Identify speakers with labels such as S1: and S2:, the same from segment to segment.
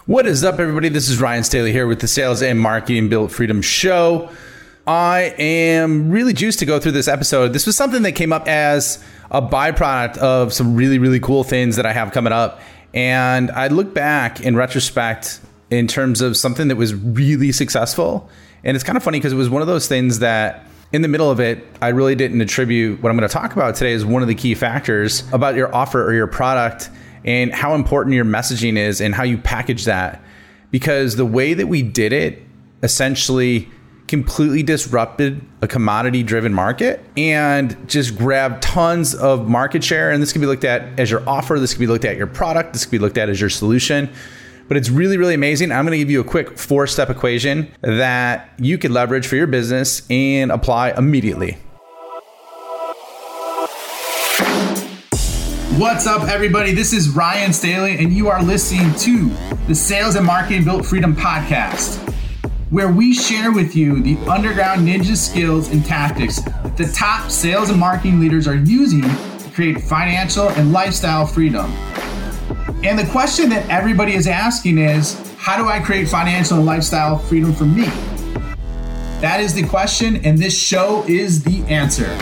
S1: What is up, everybody? This is Ryan Staley here with the Sales and Marketing Built Freedom Show. I am really juiced to go through this episode. This was something that came up as a byproduct of some really, really cool things that I have coming up. And I look back in retrospect in terms of something that was really successful. And it's kind of funny because it was one of those things that in the middle of it, I really didn't attribute what I'm going to talk about today as one of the key factors about your offer or your product and how important your messaging is and how you package that. Because the way that we did it essentially completely disrupted a commodity-driven market and just grabbed tons of market share. And this can be looked at as your offer. This can be looked at your product. This can be looked at as your solution. But it's really, really amazing. I'm going to give you a quick 4-step equation that you could leverage for your business and apply immediately. What's up, everybody? This is Ryan Staley, and you are listening to the Sales and Marketing Built Freedom podcast, where we share with you the underground ninja skills and tactics that the top sales and marketing leaders are using to create financial and lifestyle freedom. And the question that everybody is asking is, how do I create financial and lifestyle freedom for me? That is the question, and this show is the answer.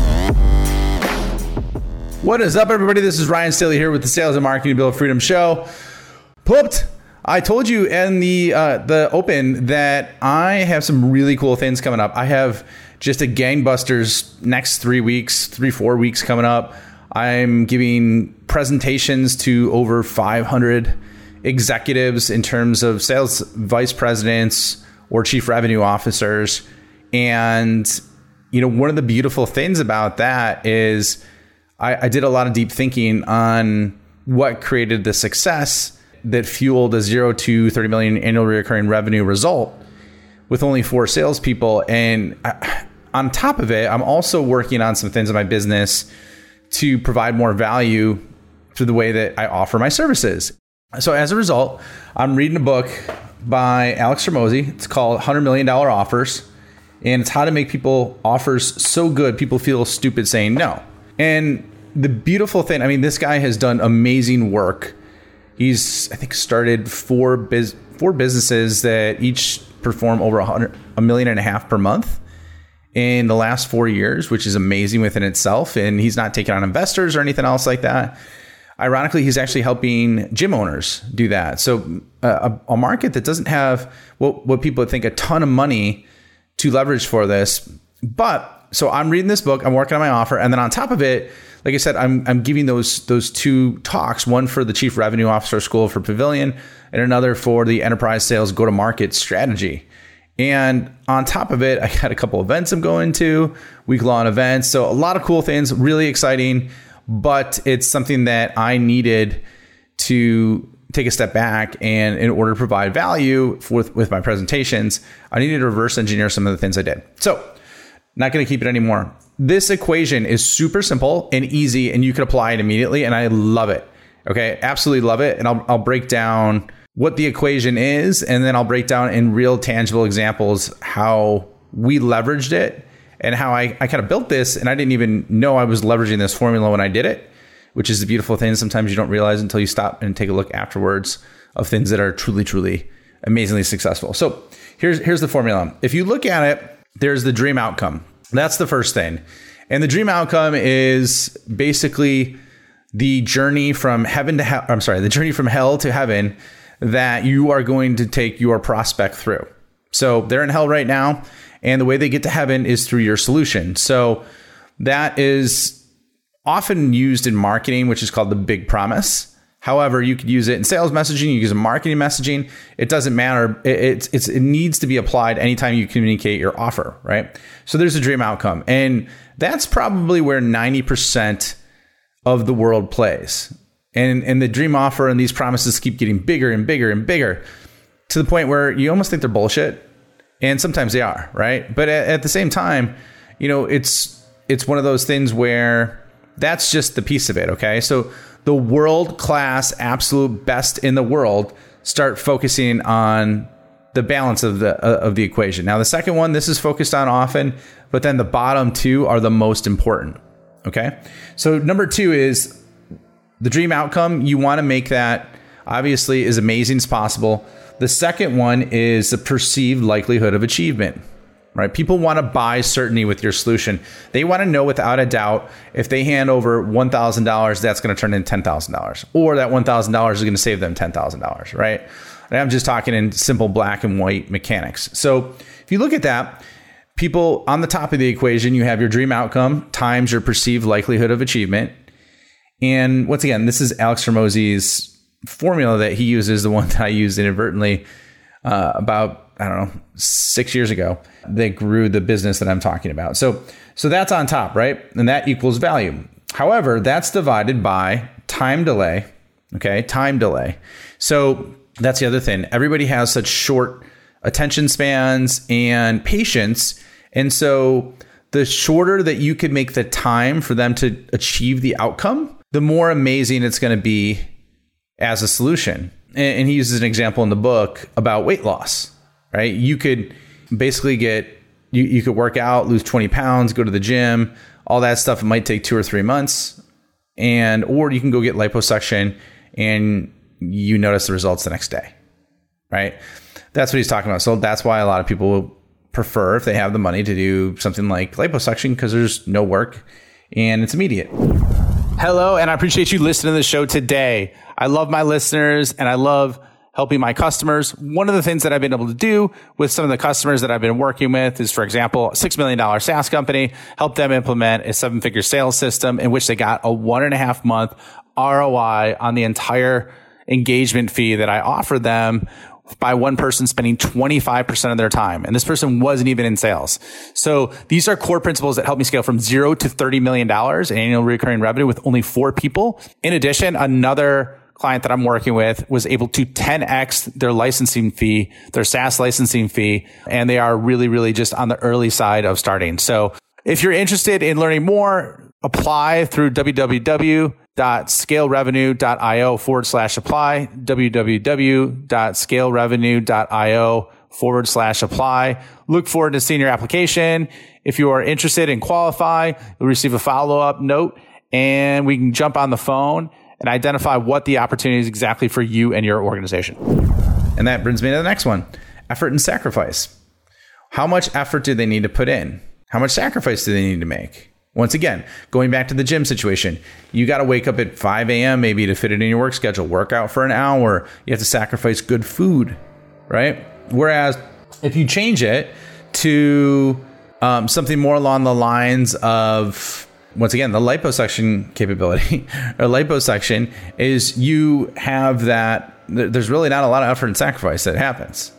S1: What is up, everybody? This is Ryan Staley here with the Sales and Marketing Built Freedom Show. Pooped. I told you in the open that I have some really cool things coming up. I have just a gangbusters next 4 weeks coming up. I'm giving presentations to over 500 executives in terms of sales vice presidents or chief revenue officers. And, you know, one of the beautiful things about that is I did a lot of deep thinking on what created the success that fueled a 0 to 30 million annual recurring revenue result with only 4 salespeople. And on top of it, I'm also working on some things in my business to provide more value through the way that I offer my services. So as a result, I'm reading a book by Alex Hormozi. It's called $100 Million Offers. And it's how to make people offers so good people feel stupid saying no. And the beautiful thing, I mean, this guy has done amazing work. He's, I think, started 4 businesses that each perform over $1.5 million per month in the last 4 years, which is amazing within itself. And he's not taking on investors or anything else like that. Ironically, he's actually helping gym owners do that. So a market that doesn't have what people would think a ton of money to leverage for this. But so I'm reading this book, I'm working on my offer, and then on top of it, like I said, I'm giving those 2 talks, one for the Chief Revenue Officer School for Pavilion and another for the Enterprise Sales Go-to-Market Strategy. And on top of it, I got a couple events I'm going to, week-long events. So a lot of cool things, really exciting, but it's something that I needed to take a step back, and in order to provide value with my presentations, I needed to reverse engineer some of the things I did. So not going to keep it anymore. This equation is super simple and easy, and you can apply it immediately. And I love it. Okay. Absolutely love it. And I'll break down what the equation is. And then I'll break down in real tangible examples how we leveraged it and how I kind of built this. And I didn't even know I was leveraging this formula when I did it, which is the beautiful thing. Sometimes you don't realize until you stop and take a look afterwards of things that are truly, truly amazingly successful. So here's the formula. If you look at it, there's the dream outcome. That's the first thing. And the dream outcome is basically the journey from the journey from hell to heaven that you are going to take your prospect through. So they're in hell right now, and the way they get to heaven is through your solution. So that is often used in marketing, which is called the big promise. However, you could use it in sales messaging, you use it in marketing messaging. It doesn't matter. It needs to be applied anytime you communicate your offer, right? So there's a dream outcome. And that's probably where 90% of the world plays. And the dream offer and these promises keep getting bigger and bigger and bigger to the point where you almost think they're bullshit. And sometimes they are, right? But at the same time, you know, it's one of those things where that's just the piece of it, okay? So the world-class, absolute best in the world start focusing on the balance of the equation. Now, the second one, this is focused on often, but then the bottom 2 are the most important, okay? So number 2 is the dream outcome. You want to make that obviously as amazing as possible. The second one is the perceived likelihood of achievement, right? People want to buy certainty with your solution. They want to know without a doubt if they hand over $1,000, that's going to turn into $10,000, or that $1,000 is going to save them $10,000, right? And I'm just talking in simple black and white mechanics. So if you look at that, people on the top of the equation, you have your dream outcome times your perceived likelihood of achievement. And once again, this is Alex Hormozi's formula that he uses, the one that I used inadvertently about, 6 years ago, that grew the business that I'm talking about. So that's on top, right? And that equals value. However, that's divided by time delay. Okay, time delay. So that's the other thing. Everybody has such short attention spans and patience. And so the shorter that you could make the time for them to achieve the outcome, the more amazing it's going to be as a solution. And he uses an example in the book about weight loss, right? You could basically you could work out, lose 20 pounds, go to the gym, all that stuff. It might take 2 or 3 months. Or you can go get liposuction and you notice the results the next day, right? That's what he's talking about. So that's why a lot of people will prefer, if they have the money, to do something like liposuction, because there's no work and it's immediate. Hello, and I appreciate you listening to the show today. I love my listeners and I love helping my customers. One of the things that I've been able to do with some of the customers that I've been working with is, for example, a $6 million SaaS company, help them implement a 7-figure sales system in which they got a 1.5 month ROI on the entire engagement fee that I offered them, by one person spending 25% of their time. And this person wasn't even in sales. So these are core principles that help me scale from $0 to $30 million in annual recurring revenue with only 4 people. In addition, another client that I'm working with was able to 10x their licensing fee, their SaaS licensing fee. And they are really, really just on the early side of starting. So if you're interested in learning more, apply through www.scalerevenue.io/apply, www.scalerevenue.io/apply. Look forward to seeing your application. If you are interested and qualify, you'll receive a follow-up note and we can jump on the phone and identify what the opportunity is exactly for you and your organization. And that brings me to the next one, effort and sacrifice. How much effort do they need to put in? How much sacrifice do they need to make? Once again, going back to the gym situation, you got to wake up at 5 a.m. maybe to fit it in your work schedule, work out for an hour. You have to sacrifice good food, right? Whereas if you change it to something more along the lines of, once again, the liposuction capability or liposuction is you have that, there's really not a lot of effort and sacrifice that happens.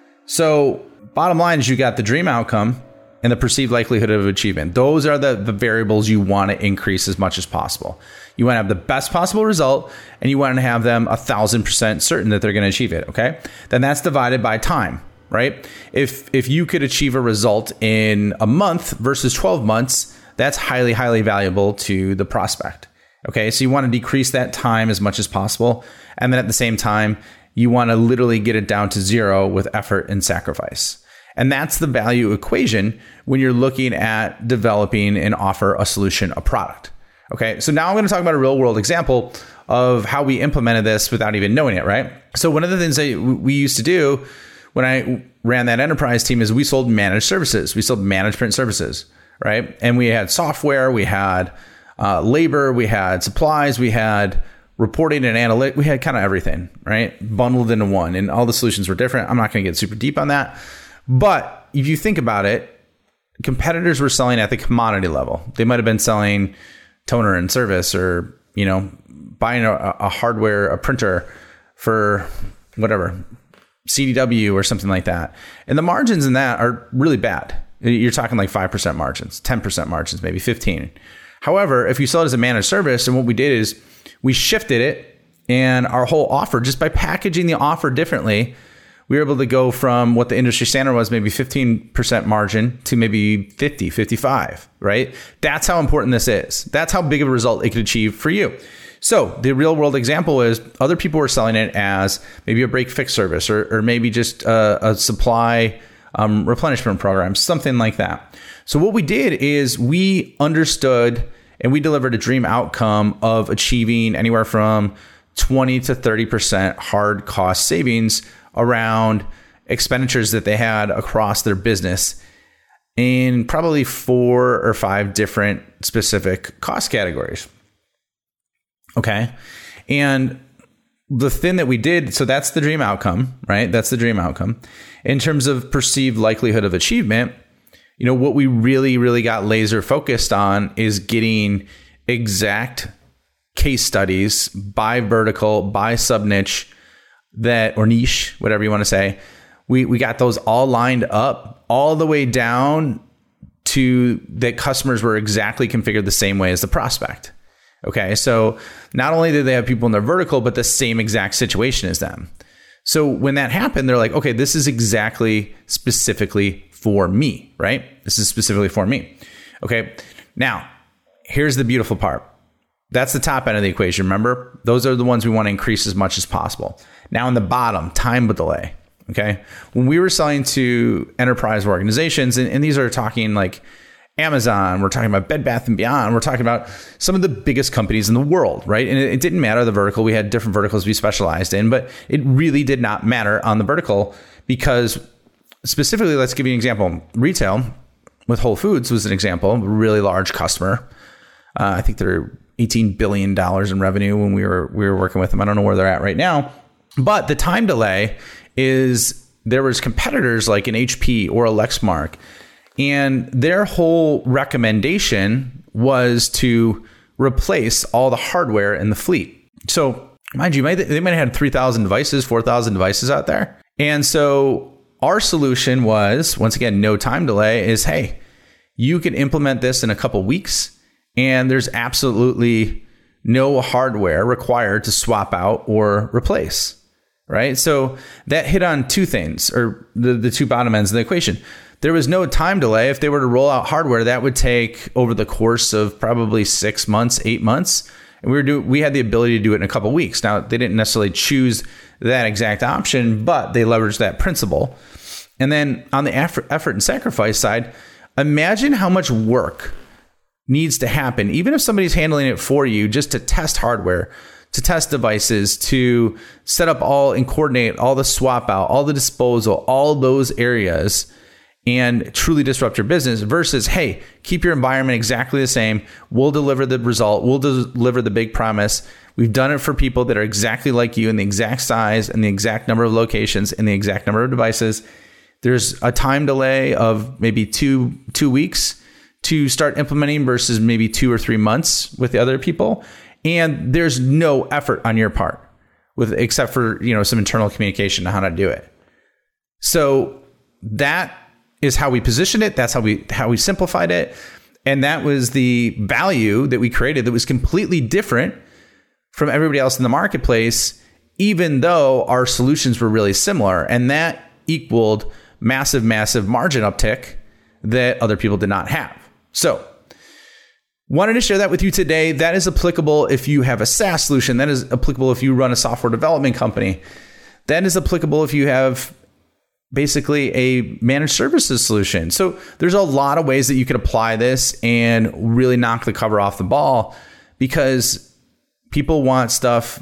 S1: So bottom line is you got the dream outcome and the perceived likelihood of achievement. Those are the variables you want to increase as much as possible. You want to have the best possible result, and you want to have them 1,000% certain that they're going to achieve it, okay? Then that's divided by time, right? If you could achieve a result in a month versus 12 months, that's highly, highly valuable to the prospect, okay? So you want to decrease that time as much as possible. And then at the same time, you want to literally get it down to 0 with effort and sacrifice. And that's the value equation when you're looking at developing and offer a solution, a product. Okay, so now I'm going to talk about a real world example of how we implemented this without even knowing it, right? So one of the things that we used to do when I ran that enterprise team is we sold managed services. We sold management services, right? And we had software, we had labor, we had supplies, we had reporting and analytics, we had kind of everything, right? Bundled into one, and all the solutions were different. I'm not going to get super deep on that. But if you think about it, competitors were selling at the commodity level. They might have been selling toner and service, or, buying a hardware, a printer for whatever, CDW or something like that. And the margins in that are really bad. You're talking like 5% margins, 10% margins, maybe 15. However, if you sell it as a managed service, and what we did is we shifted it, and our whole offer, just by packaging the offer differently, we were able to go from what the industry standard was, maybe 15% margin, to maybe 50, 55, right? That's how important this is. That's how big of a result it could achieve for you. So the real world example is other people were selling it as maybe a break fix service, or maybe just a supply replenishment program, something like that. So what we did is we understood and we delivered a dream outcome of achieving anywhere from 20 to 30% hard cost savings around expenditures that they had across their business in probably 4 or 5 different specific cost categories. Okay. And the thing that we did, so that's the dream outcome, right? That's the dream outcome. In terms of perceived likelihood of achievement, what we really, really got laser focused on is getting exact case studies by vertical, by sub niche or niche, whatever you want to say. We got those all lined up all the way down to that customers were exactly configured the same way as the prospect. Okay. So not only did they have people in their vertical, but the same exact situation as them. So when that happened, they're like, okay, this is exactly specifically for me, right? This is specifically for me. Okay. Now, here's the beautiful part. That's the top end of the equation. Remember, those are the ones we want to increase as much as possible. Now in the bottom, time delay. Okay. When we were selling to enterprise organizations, and these are talking like Amazon, we're talking about Bed Bath & Beyond, we're talking about some of the biggest companies in the world, right? And it didn't matter the vertical. We had different verticals we specialized in, but it really did not matter on the vertical because specifically, let's give you an example. Retail with Whole Foods was an example, a really large customer. I think they're $18 billion in revenue when we were working with them. I don't know where they're at right now, but the time delay is there was competitors like an HP or a Lexmark, and their whole recommendation was to replace all the hardware in the fleet. So mind you, they might have had 3,000 devices, 4,000 devices out there. And so our solution was, once again, no time delay is, hey, you can implement this in a couple weeks and there's absolutely no hardware required to swap out or replace, right? So that hit on two things, or the two bottom ends of the equation. There was no time delay. If they were to roll out hardware, that would take over the course of probably 6 months, 8 months. And we had the ability to do it in a couple of weeks. Now, they didn't necessarily choose that exact option, but they leveraged that principle. And then on the effort and sacrifice side, imagine how much work needs to happen, even if somebody's handling it for you, just to test hardware, to test devices, to set up all and coordinate all the swap out, all the disposal, all those areas, and truly disrupt your business versus, hey, keep your environment exactly the same. We'll deliver the result. We'll deliver the big promise. We've done it for people that are exactly like you in the exact size and the exact number of locations and the exact number of devices. There's a time delay of maybe two weeks to start implementing versus maybe 2 or 3 months with the other people. And there's no effort on your part except for, some internal communication on how to do it. So that is how we positioned it. That's how we simplified it. And that was the value that we created that was completely different from everybody else in the marketplace, even though our solutions were really similar. And that equaled massive margin uptick that other people did not have. So wanted to share that with you today. That is applicable if you have a SaaS solution. That is applicable if you run a software development company. That is applicable if you have basically a managed services solution. So there's a lot of ways that you could apply this and really knock the cover off the ball, because people want stuff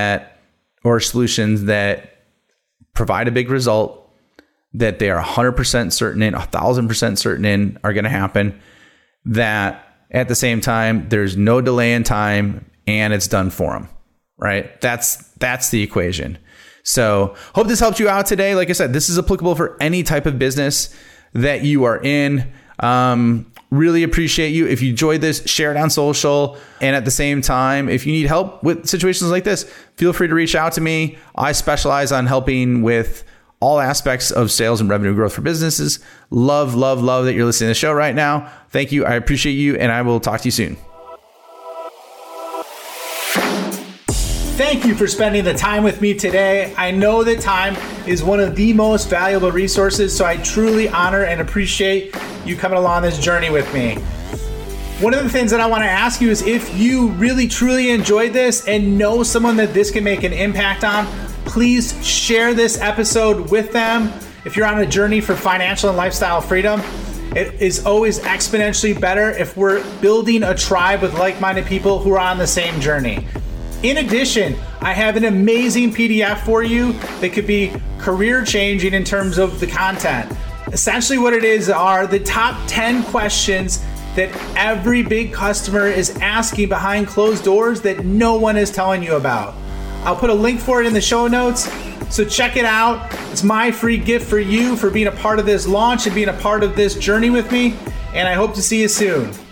S1: or solutions that provide a big result, that they are 100% certain in, 1,000% certain in are going to happen, that at the same time, there's no delay in time and it's done for them, right? That's the equation. So hope this helped you out today. Like I said, this is applicable for any type of business that you are in. Really appreciate you. If you enjoyed this, share it on social. And at the same time, if you need help with situations like this, feel free to reach out to me. I specialize on helping with all aspects of sales and revenue growth for businesses. Love that you're listening to the show right now. Thank you. I appreciate you, and I will talk to you soon.
S2: Thank you for spending the time with me today. I know that time is one of the most valuable resources, so I truly honor and appreciate you coming along this journey with me. One of the things that I want to ask you is, if you really truly enjoyed this and know someone that this can make an impact on, please share this episode with them. If you're on a journey for financial and lifestyle freedom, it is always exponentially better if we're building a tribe with like-minded people who are on the same journey. In addition, I have an amazing PDF for you that could be career changing in terms of the content. Essentially what it is are the top 10 questions that every big customer is asking behind closed doors that no one is telling you about. I'll put a link for it in the show notes, so check it out. It's my free gift for you for being a part of this launch and being a part of this journey with me, and I hope to see you soon.